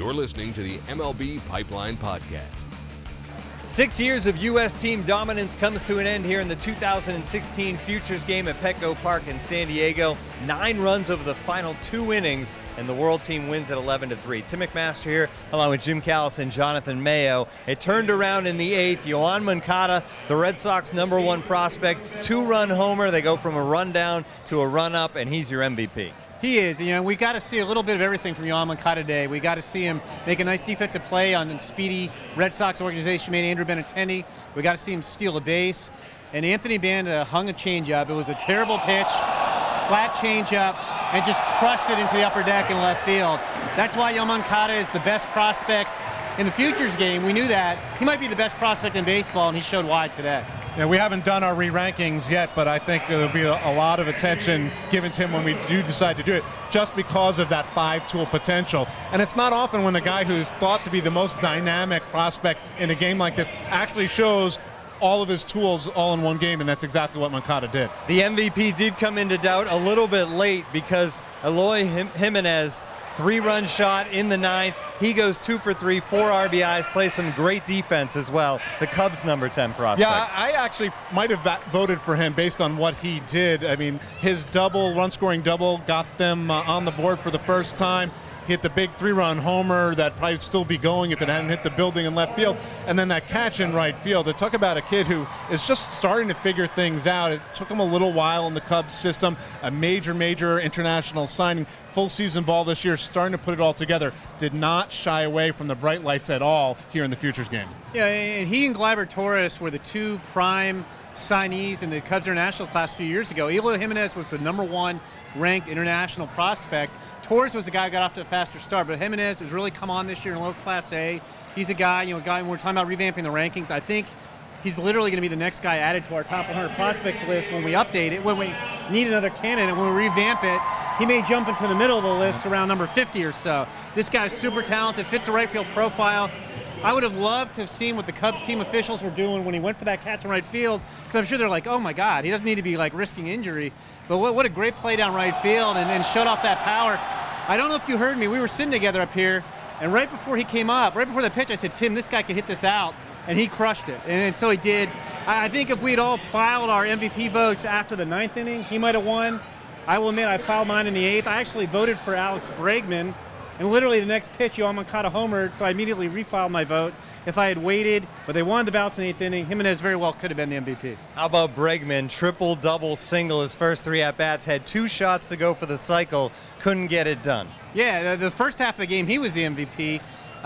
You're listening to the MLB Pipeline Podcast. 6 years of U.S. team dominance comes to an end here in the 2016 Futures game at Petco Park in San Diego. 9 runs over the final 2 innings, and the world team wins at 11-3. Tim McMaster here, along with Jim Callis and Jonathan Mayo. It turned around in the 8th. Yoan Moncada, the Red Sox #1 prospect, 2-run homer. They go from a run down to a run up, and he's your MVP. He is. You know, we got to see a little bit of everything from Yoan Moncada today. We got to see him make a nice defensive play on the speedy Red Sox organization made Andrew Benintendi. We got to see him steal a base. And Anthony Banda hung a changeup. It was a terrible pitch, flat changeup, and just crushed it into the upper deck in left field. That's why Yoan Moncada is the best prospect in the Futures game. We knew that. He might be the best prospect in baseball, and he showed why today. Yeah, we haven't done our re-rankings yet, but I think there'll be a lot of attention given to him when we do decide to do it, just because of that 5-tool potential. And it's not often when the guy who's thought to be the most dynamic prospect in a game like this actually shows all of his tools all in one game, and that's exactly what Moncada did. The MVP did come into doubt a little bit late because Eloy Jimenez, 3-run shot in the 9th. He goes 2 for 3, 4 RBIs, plays some great defense as well. The Cubs #10 prospect. Yeah, I actually might have voted for him based on what he did. I mean, his run-scoring double got them on the board for the first time. He hit the big 3-run homer that probably would still be going if it hadn't hit the building in left field. And then that catch in right field. It talk about a kid who is just starting to figure things out. It took him a little while in the Cubs system. A major international signing. Full season ball this year, starting to put it all together. Did not shy away from the bright lights at all here in the Futures game. Yeah, and he and Gleyber Torres were the 2 prime signees in the Cubs international class a few years ago. Eloy Jimenez was the #1 ranked international prospect. Torres was the guy who got off to a faster start, but Jimenez has really come on this year in low Class A. He's a guy, when we're talking about revamping the rankings, I think he's literally going to be the next guy added to our top 100 prospects list when we update it, when we need another candidate, when we revamp it. He may jump into the middle of the list around number 50 or so. This guy's super talented, fits a right field profile. I would have loved to have seen what the Cubs team officials were doing when he went for that catch in right field, because I'm sure they're like, oh my God, he doesn't need to be risking injury. But what a great play down right field and shut off that power. I don't know if you heard me, we were sitting together up here, and right before he came up, right before the pitch, I said, Tim, this guy could hit this out, and he crushed it. And so he did. I think if we'd all filed our MVP votes after the 9th inning, he might have won. I will admit I filed mine in the 8th. I actually voted for Alex Bregman, and literally the next pitch, Yoan Moncada homered, so I immediately refiled my vote. If I had waited, but they wanted the balance in the 8th inning, Jimenez very well could have been the MVP. How about Bregman? Triple, double, single. His first 3 at-bats, had 2 shots to go for the cycle, couldn't get it done. Yeah, the first half of the game, he was the MVP.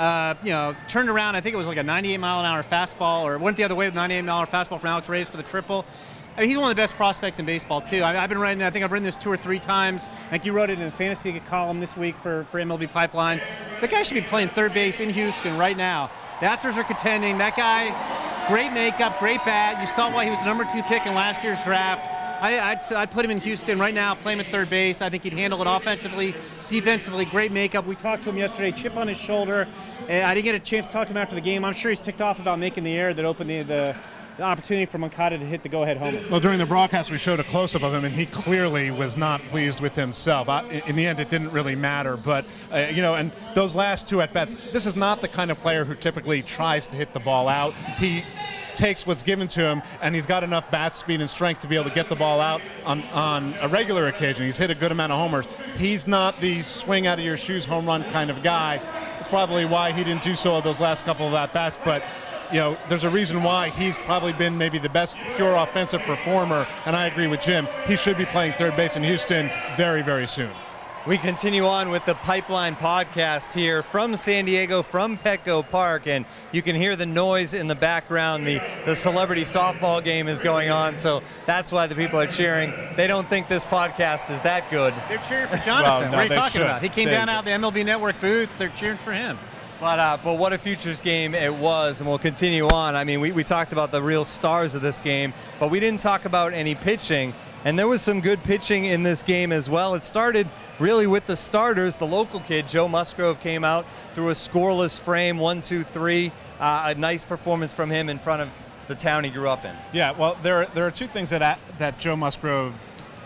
Turned around, I think it was like a 98-mile-an-hour fastball, or went the other way with a 98-mile-an-hour fastball from Alex Reyes for the triple. I mean, he's one of the best prospects in baseball, too. I've been writing, I think I've written this 2 or 3 times. I think you wrote it in a fantasy column this week for MLB Pipeline. The guy should be playing third base in Houston right now. The Astros are contending. That guy, great makeup, great bat. You saw why he was the #2 pick in last year's draft. I'd put him in Houston right now, play him at third base. I think he'd handle it offensively, defensively, great makeup. We talked to him yesterday, chip on his shoulder. I didn't get a chance to talk to him after the game. I'm sure he's ticked off about making the error that opened the opportunity for Moncada to hit the go-ahead homer. Well, during the broadcast, we showed a close-up of him, and he clearly was not pleased with himself. In the end, it didn't really matter. But, and those last 2 at-bats, this is not the kind of player who typically tries to hit the ball out. He takes what's given to him, and he's got enough bat speed and strength to be able to get the ball out on a regular occasion. He's hit a good amount of homers. He's not the swing-out-of-your-shoes home run kind of guy. That's probably why he didn't do so those last couple of at-bats. But there's a reason why he's probably been maybe the best pure offensive performer, and I agree with Jim. He should be playing third base in Houston very, very soon. We continue on with the Pipeline Podcast here from San Diego, from Petco Park, and you can hear the noise in the background. The celebrity softball game is going on, so that's why the people are cheering. They don't think this podcast is that good. They're cheering for Jonathan. Well, no, what are you talking should. about? He came down out of the MLB Network booth. They're cheering for him. But what a Futures game it was, and we'll continue on. I mean, we talked about the real stars of this game, but we didn't talk about any pitching, and there was some good pitching in this game as well. It started really with the starters. The local kid, Joe Musgrove, came out through a scoreless frame, 1-2-3. A nice performance from him in front of the town he grew up in. Yeah, well, there are 2 things that Joe Musgrove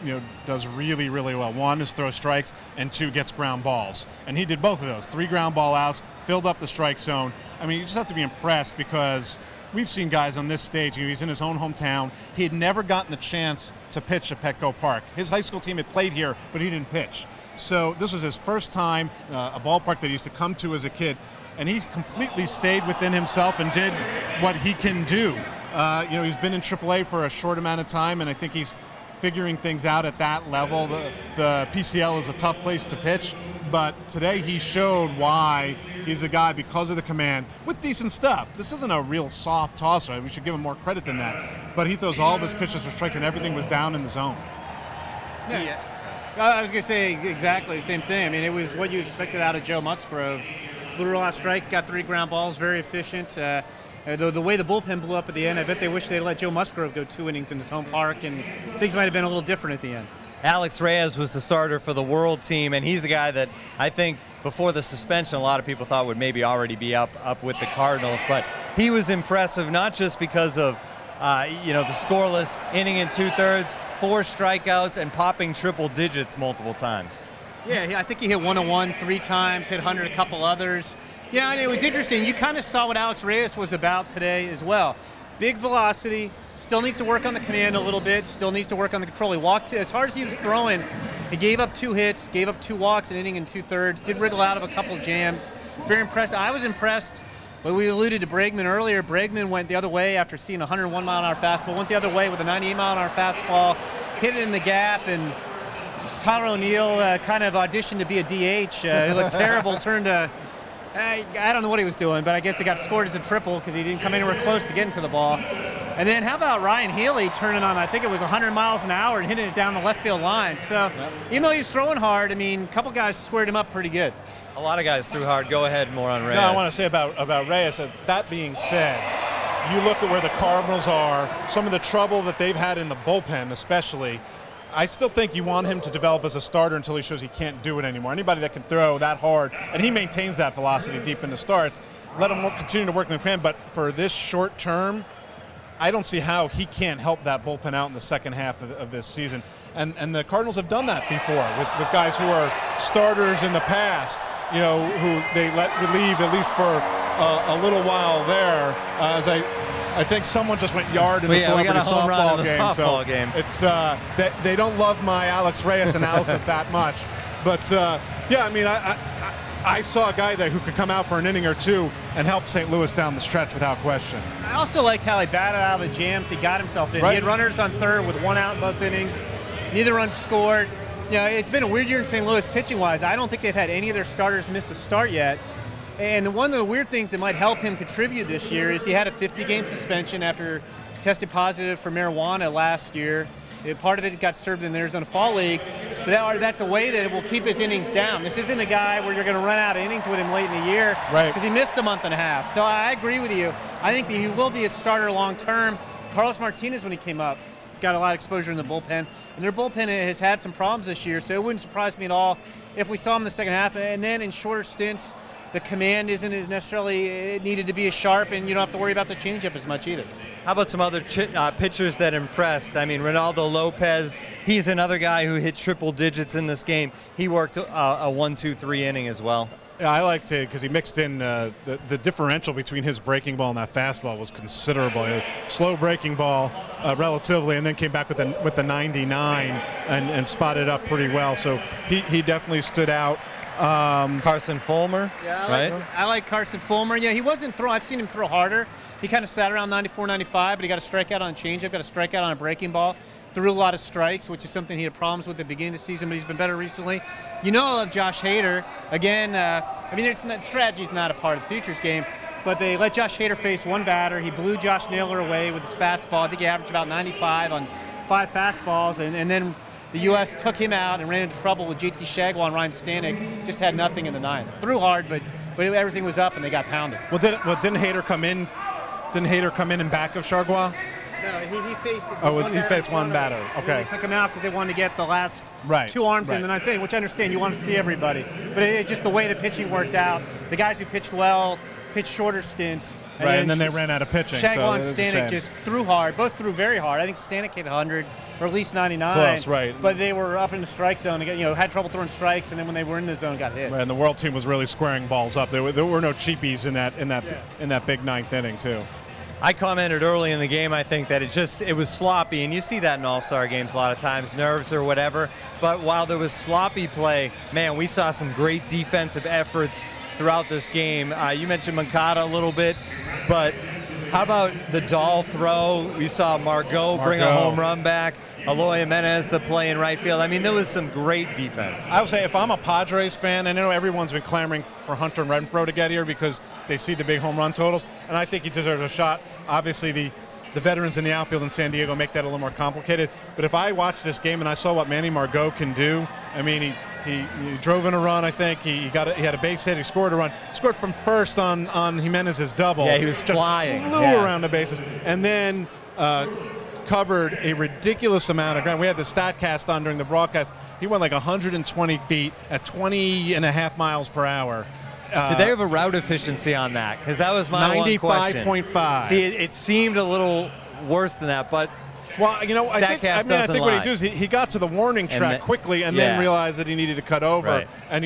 does really, really well. One is throw strikes, and two gets ground balls. And he did both of those. 3 ground ball outs, filled up the strike zone. I mean, you just have to be impressed because we've seen guys on this stage. He's in his own hometown. He had never gotten the chance to pitch at Petco Park. His high school team had played here, but he didn't pitch. So this was his first time, a ballpark that he used to come to as a kid. And he completely stayed within himself and did what he can do. He's been in AAA for a short amount of time, and I think he's figuring things out at that level. The PCL is a tough place to pitch, but today he showed why he's a guy because of the command with decent stuff. This isn't a real soft tosser. We should give him more credit than that. But he throws all of his pitches for strikes, and everything was down in the zone. Yeah. I was going to say exactly the same thing. I mean, it was what you expected out of Joe Musgrove. Blew a lot of strikes, got 3 ground balls, very efficient. The way the bullpen blew up at the end, I bet they wish they'd let Joe Musgrove go 2 innings in his home park, and things might have been a little different at the end. Alex Reyes was the starter for the World team, and he's a guy that I think before the suspension a lot of people thought would maybe already be up with the Cardinals, but he was impressive not just because of the scoreless inning and 2/3, 4 strikeouts, and popping triple digits multiple times. Yeah, I think he hit 101 3 times, hit 100 a couple others. Yeah, and it was interesting. You kind of saw what Alex Reyes was about today as well. Big velocity, still needs to work on the command a little bit, still needs to work on the control. He walked, as hard as he was throwing, he gave up 2 hits, gave up 2 walks, an inning and 2/3, did wriggle out of a couple jams. Very impressive. I was impressed. But we alluded to Bregman earlier. Bregman went the other way after seeing a 101 mile an hour fastball, went the other way with a 98 mile an hour fastball, hit it in the gap, and Tyler O'Neill kind of auditioned to be a DH. It looked terrible, turned to, I don't know what he was doing, but I guess he got scored as a triple because he didn't come anywhere close to getting to the ball. And then how about Ryan Healy turning on, I think it was 100 miles an hour and hitting it down the left field line. So even though he was throwing hard, I mean, a couple guys squared him up pretty good. A lot of guys threw hard. Go ahead, more on Reyes. No, I want to say about Reyes, that being said, you look at where the Cardinals are, some of the trouble that they've had in the bullpen especially, I still think you want him to develop as a starter until he shows he can't do it anymore. Anybody that can throw that hard, and he maintains that velocity deep into starts, let him continue to work in the command. But for this short term, I don't see how he can't help that bullpen out in the second half of this season. And the Cardinals have done that before with guys who are starters in the past, who they let relieve at least for a little while there. As I think someone just went yard in the celebrity softball game. It's they don't love my Alex Reyes analysis that much, but yeah, I mean I saw a guy there who could come out for an inning or 2 and help St. Louis down the stretch without question. I also liked how he batted out of the jams. He got himself in. Right. He had runners on third with 1 out in both innings. Neither run scored. It's been a weird year in St. Louis pitching-wise. I don't think they've had any of their starters miss a start yet. And one of the weird things that might help him contribute this year is he had a 50-game suspension after tested positive for marijuana last year. Part of it got served in the Arizona Fall League. But that's a way that it will keep his innings down. This isn't a guy where you're going to run out of innings with him late in the year because he missed a month and a half. So I agree with you. I think that he will be a starter long-term. Carlos Martinez, when he came up, got a lot of exposure in the bullpen. And their bullpen has had some problems this year, so it wouldn't surprise me at all if we saw him in the second half. And then in shorter stints, the command isn't as necessarily needed to be as sharp, and you don't have to worry about the changeup as much either. How about some other pitchers that impressed? I mean, Ronaldo Lopez, he's another guy who hit triple digits in this game. He worked a 1-2-3 inning as well. Yeah, I liked it because he mixed in the differential between his breaking ball and that fastball was considerable. Slow breaking ball relatively, and then came back with the 99 and spotted up pretty well. So he definitely stood out. Carson Fulmer, yeah, I like Carson Fulmer. Yeah, he wasn't throw. I've seen him throw harder. He kind of sat around 94, 95, but he got a strikeout on a changeup, got a strikeout on a breaking ball. Threw a lot of strikes, which is something he had problems with at the beginning of the season, but he's been better recently. I love Josh Hader. Again, I mean, strategy's not a part of the Futures game, but they let Josh Hader face 1 batter. He blew Josh Naylor away with his fastball. I think he averaged about 95 on 5 fastballs, and then the U.S. took him out and ran into trouble with JT Shagwell and Ryan Stanek. Just had nothing in the 9th. Threw hard, but everything was up and they got pounded. Well, didn't Hader come in? Didn't Hader come in back of Chargois? No, he faced. He faced one batter. Okay. They took him out because they wanted to get the last 2 arms in the 9th inning, which I understand. You want to see everybody, but it's just the way the pitching worked out. The guys who pitched well pitched shorter stints, Right, and then they ran out of pitching. Shagon so and Stanek just threw hard. Both threw very hard. I think Stanek hit 100 or at least 99. Close, right. But they were up in the strike zone. Again, had trouble throwing strikes, and then when they were in the zone, got hit. Right, and the world team was really squaring balls up. There were no cheapies in that big ninth inning too. I commented early in the game, I think that it was sloppy, and you see that in all-star games a lot of times, nerves or whatever. But while there was sloppy play, man, we saw some great defensive efforts throughout this game. You mentioned Moncada a little bit, but how about the Dahl throw? We saw Margot bring a home run back. Eloy Jimenez, the play in right field. I mean, there was some great defense. I would say if I'm a Padres fan, and I know everyone's been clamoring for Hunter Renfroe to get here because they see the big home run totals, and I think he deserves a shot. Obviously, the veterans in the outfield in San Diego make that a little more complicated. But if I watched this game and I saw what Manny Margot can do, I mean, he drove in a run, I think. He had a base hit. He scored a run. Scored from first on Jimenez's double. Yeah, he was flying. Flew around the bases. And then covered a ridiculous amount of ground. We had the StatCast on during the broadcast. He went like 120 feet at 20.5 miles per hour. Did they have a route efficiency on that? Because that was my one question. 95.5. See, it seemed a little worse than that, but well, I think what he did is he got to the warning track quickly and then realized that he needed to cut over. Right. And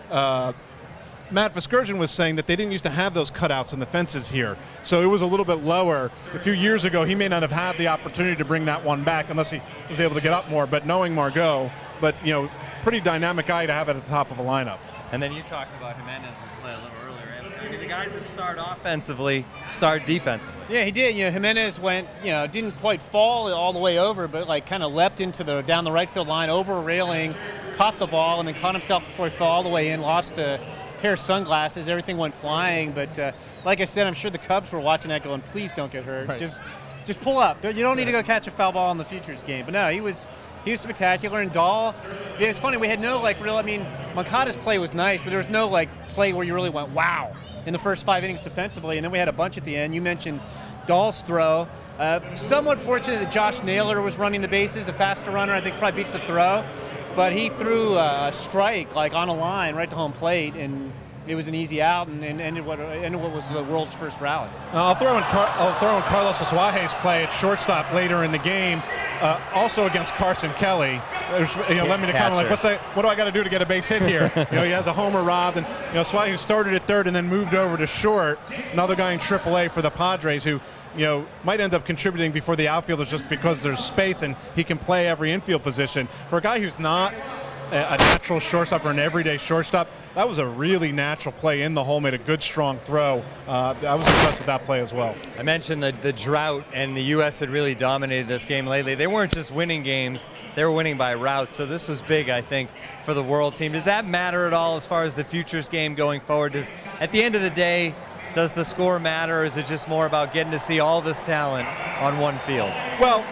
Matt Vasgersian was saying that they didn't used to have those cutouts in the fences here, so it was a little bit lower. A few years ago, he may not have had the opportunity to bring that one back unless he was able to get up more. But knowing Margot, pretty dynamic guy to have at the top of a lineup. And then you talked about Jimenez's play a little earlier. I mean, the guys that start offensively start defensively. Yeah, he did. Jimenez went, didn't quite fall all the way over, but kind of leapt into down the right field line, over a railing, caught the ball, and then caught himself before he fell all the way in, lost a pair of sunglasses. Everything went flying. But like I said, I'm sure the Cubs were watching that going, please don't get hurt. Right. Just pull up. You don't need to go catch a foul ball in the Futures game. But no, he was spectacular. And Dahl, it's funny, we had no Moncada's play was nice, but there was no play where you really went, wow, in the first 5 innings defensively. And then we had a bunch at the end. You mentioned Dahl's throw. Somewhat fortunate that Josh Naylor was running the bases, a faster runner. I think probably beats the throw. But he threw a strike on a line right to home plate, and it was an easy out, and ended what was the world's first rally. I'll throw in Carlos Asuaje's play at shortstop later in the game, also against Carson Kelly. Let me comment what do I got to do to get a base hit here? He has a homer robbed, and Asuaje started at third and then moved over to short. Another guy in AAA for the Padres who might end up contributing before the outfielders just because there's space and he can play every infield position. For a guy who's not a natural shortstop or an everyday shortstop, that was a really natural play in the hole, made a good strong throw. I was impressed with that play as well. I mentioned the drought, and the U.S. had really dominated this game lately. They weren't just winning games, they were winning by routes, so this was big, I think, for the world team. Does that matter at all as far as the Futures game going forward? At the end of the day, does the score matter, or is it just more about getting to see all this talent on one field? Well,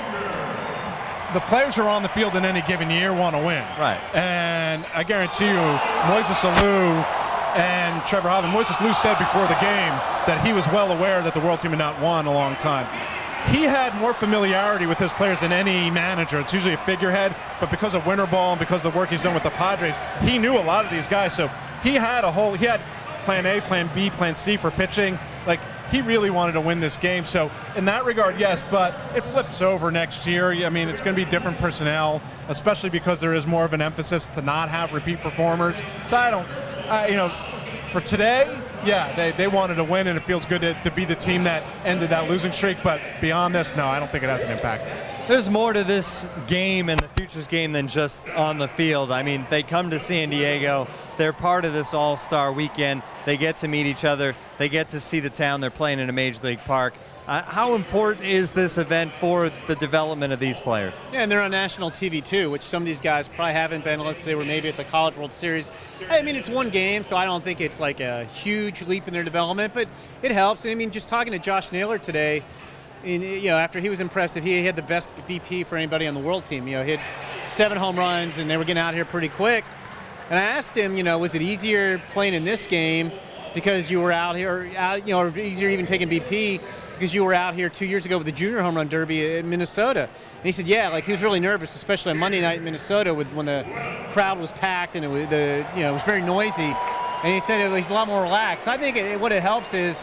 the players who are on the field in any given year want to win. Right. And I guarantee you, Moises Alou and Trevor Hoffman, Moises Alou said before the game that he was well aware that the world team had not won a long time. He had more familiarity with his players than any manager. It's usually a figurehead, but because of winter ball and because of the work he's done with the Padres, he knew a lot of these guys. So he had plan A, plan B, plan C for pitching. He really wanted to win this game. So in that regard, yes, but it flips over next year. I mean, it's going to be different personnel, especially because there is more of an emphasis to not have repeat performers. So for today, yeah, they wanted to win, and it feels good to be the team that ended that losing streak. But beyond this, no, I don't think it has an impact. There's more to this game and the Futures game than just on the field. I mean, they come to San Diego. They're part of this all-star weekend. They get to meet each other. They get to see the town. They're playing in a major league park. How important is this event for the development of these players? Yeah, and they're on national TV too, which some of these guys probably haven't been unless they were maybe at the College World Series. I mean, it's one game, so I don't think it's a huge leap in their development, but it helps. I mean, just talking to Josh Naylor today, after he was impressive, he had the best BP for anybody on the world team. He had 7 home runs, and they were getting out here pretty quick. And I asked him, was it easier playing in this game because you were out here, or easier even taking BP because you were out here 2 years ago with the Junior Home Run Derby in Minnesota? And he said, yeah, he was really nervous, especially on Monday night in Minnesota when the crowd was packed and it was very noisy. And he said he's a lot more relaxed. I think what it helps is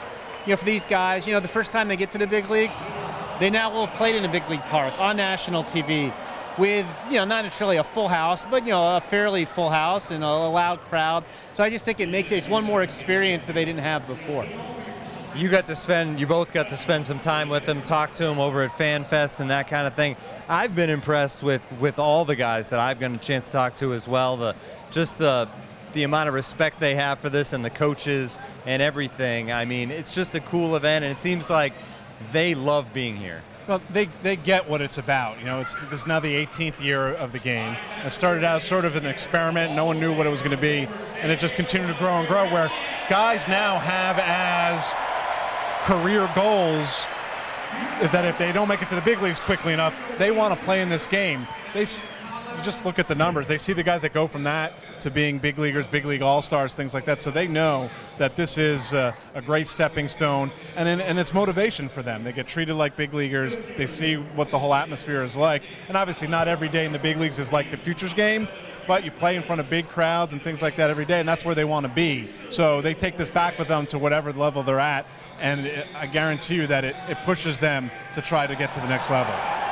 for these guys, the first time they get to the big leagues, they now will have played in a big league park on national TV with, not necessarily a full house, but, a fairly full house and a loud crowd. So I just think it's one more experience that they didn't have before. You both got to spend some time with them, talk to them over at FanFest and that kind of thing. I've been impressed with all the guys that I've gotten a chance to talk to as well. The amount of respect they have for this and the coaches and everything. I mean, it's just a cool event, and it seems like they love being here. Well, they get what it's about. This is now the 18th year of the game. It started out sort of an experiment. No one knew what it was going to be, and it just continued to grow and grow, where guys now have as career goals that if they don't make it to the big leagues quickly enough, they want to play in this game. You just look at the numbers. They see the guys that go from that to being big leaguers, big league all-stars, things like that. So they know that this is a great stepping stone, and it's motivation for them. They get treated like big leaguers. They see what the whole atmosphere is like. And obviously not every day in the big leagues is like the Futures game, but you play in front of big crowds and things like that every day, and that's where they want to be. So they take this back with them to whatever level they're at, and I guarantee you that it pushes them to try to get to the next level.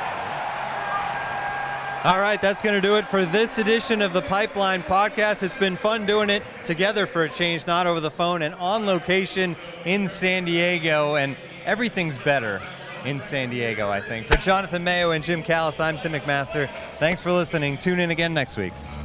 All right, that's going to do it for this edition of the Pipeline Podcast. It's been fun doing it together for a change, not over the phone, and on location in San Diego, and everything's better in San Diego, I think. For Jonathan Mayo and Jim Callis, I'm Tim McMaster. Thanks for listening. Tune in again next week.